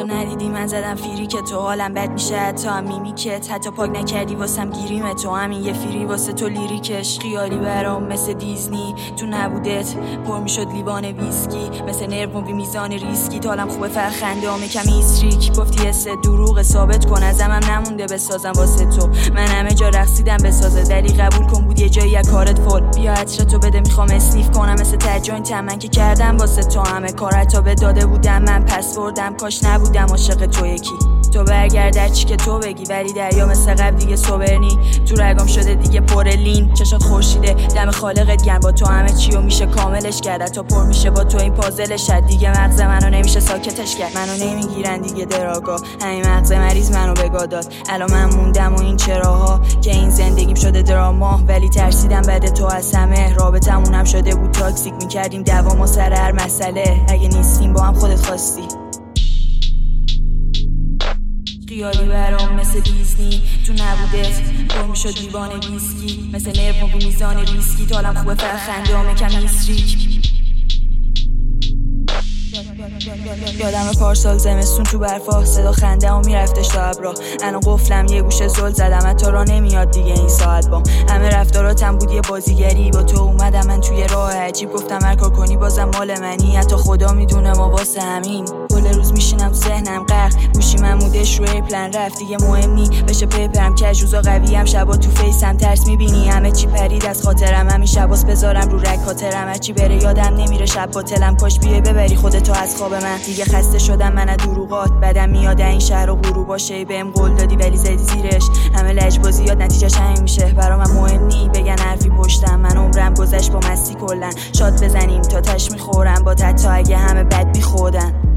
ندیدی من زدم فیری که تو حالم بد میشه حتی هم میمیکت حتی پاک نکردی واسم گیریم تو همین یه فیری واسه تو لیریکش خیالی برام مثل دیزنی تو نبودت پر میشد لیوان ویسکی مثل نرو مووی میزان ریسکی تالم خوبه فرخنده کمی استریک گفتی حس دروغ ثابت کن ازم هم نمونده بسازم واسه تو من همه جا رقصیدم بسازه دلی قبول کن بود یه جایی از کارت فول بیا عطرتو بده میخوام اسنیف کنم مثل تجاین من که کردم واسه تو همه کارتو به داده بودم من پس بردم کاش نبودم عاشق تو یکی تو برگرد در چی که تو بگی ولی دریا مثل قبل دیگه صبرنی تو رگام شده دیگه پر لین چشات خورشیده دم خالقت گرم با تو همه چیو میشه کاملش کرد تا پر میشه با تو این پازلش دیگه مغز منو نمیشه ساکتش کرد منو نمیگیرن دیگه دراگا همین مغز مریض منو بگا داد الان من موندم و این چراها که این زندگیم شده دراما ولی ترسیدم بعد تو از همه رابطمونم شده بود تاکسیک میکردیم دوامو سر هر مسئله اگه نیستیم با هم خودت خواستی خیالی برام مثل دیزنی تو نبودت پر میشد لیوان ویسکی مثل نرو مووی میزان ریسکی تالم خوبه فرخنده کمی استریک یادم پارسال زمستون تو برفا صدا خنده ها میرفتش تا ابرا الان قفلم یه گوشه زل زدم حتی را نمیاد دیگه این ساعت بام همه رفتاراتم بود یه بازیگری با تو اومدم من توی راه عجیب گفتم هر کار کنی بازم مال منی حتی خدا میدونه ما واسه همین کل روز میشینم ذهنم غرق گوشی ممودش روی پلن رفت دیگه مهم نی بشه پیپرم کج روزا قویم شبا تو فیسم ترس میبینی همه چی پرید از خاطرم همین شباس بذارم رو رگ خاطرم هرچی بره یادم نمیره شب باطلم کاش بیای ببری خودتو از خواب من دیگه خسته شدم من از دروغات بدم میاد این شهر و غروبا شی بهم قول دادی ولی زدی زیرش همه لجبازیات نتیجهش همین میشه برام مهم نی بگن حرفی پشتم من عمرم گذشت با مستی کلا شاد بزنیم تا تش میخورم با تا اگه همه بد بی خودن